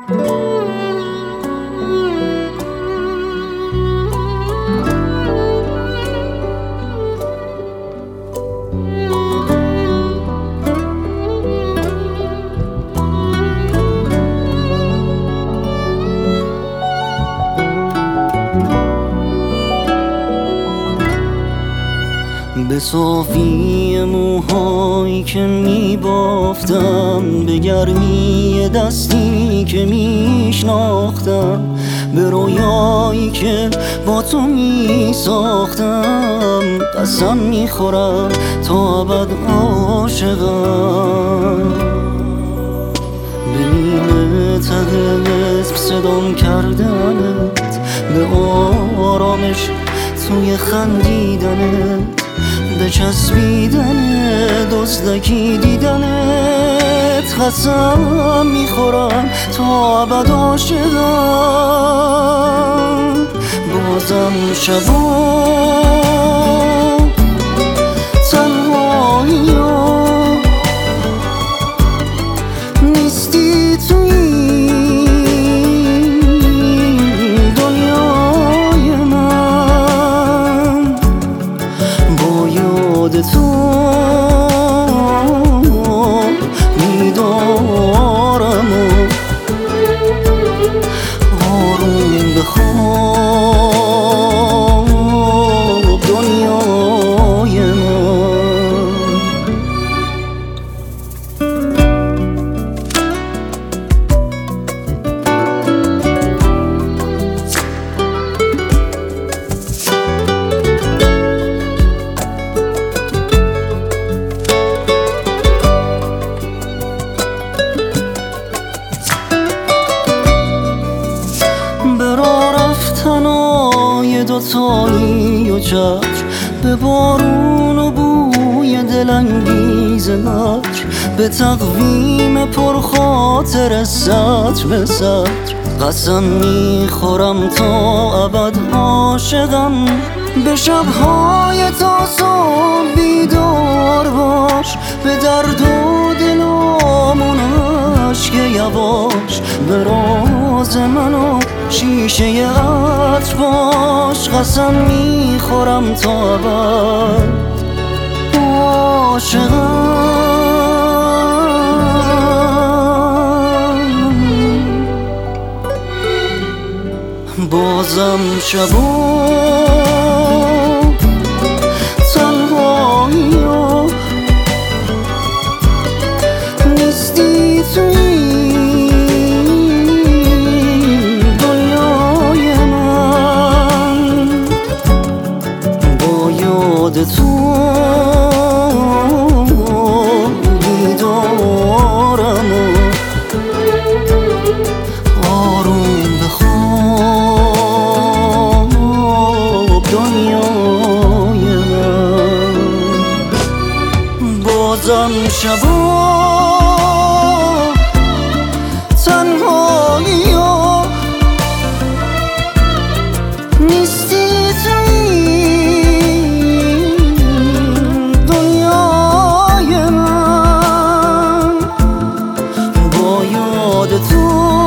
به صافی موهایی که میبافتم، به گرمی دستی که میشناختم، به رویایی که با تو میساختم، قسم میخورم تا ابد عاشقم. به نیمه تهت صدام کردنت، به آرامش توی خندیدنت، به چسبیدن دزدکی دیدنت، قسم میخورم تا ابد عاشقم. بازم شبا تنهایی نیستی توی دنیای من، با یاد تو میدارم و آروم بخواب دنیای من. تنهای دوتایی و چتر، به بارون و بوی دلانگیز مکر، به تقویم پرخاطر سطر به سطر، قسم میخورم تا ابد عاشقم. به شبهای تا صبح بیدار باش، به درد و دلامون عشق یواش، به راز من و شیشه عطر باش، قسم میخورم تا ابد عاشقم. بازم شبا تنهایی نیستی توی دنیای من، با یاد تو بیدارم و آروم بخواب دنیای من. بازم شبا تنهایی نیستی توی دنیای من، با یاد تو